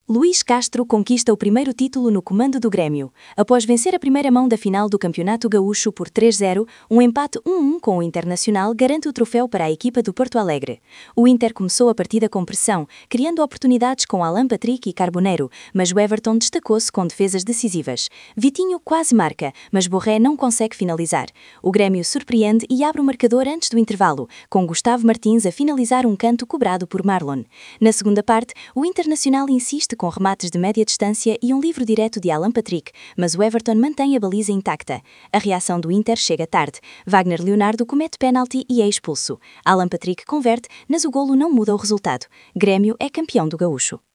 Luís Castro conquista o primeiro título no comando do Grêmio. Após vencer a primeira mão da final do Campeonato Gaúcho por 3-0, um empate 1-1 com o Internacional garante o troféu para a equipa do Porto Alegre. O Inter começou a partida com pressão, criando oportunidades com Alan Patrick e Carboneiro, mas o Everton destacou-se com defesas decisivas. Vitinho quase marca, mas Borré não consegue finalizar. O Grêmio surpreende e abre o marcador antes do intervalo, com Gustavo Martins a finalizar um canto cobrado por Marlon. Na segunda parte, o Internacional insiste com remates de média distância e um livro direto de Alan Patrick, mas o Everton mantém a baliza intacta. A reação do Inter chega tarde. Wagner Leonardo comete pênalti e é expulso. Alan Patrick converte, mas o golo não muda o resultado. Grêmio é campeão do Gaúcho.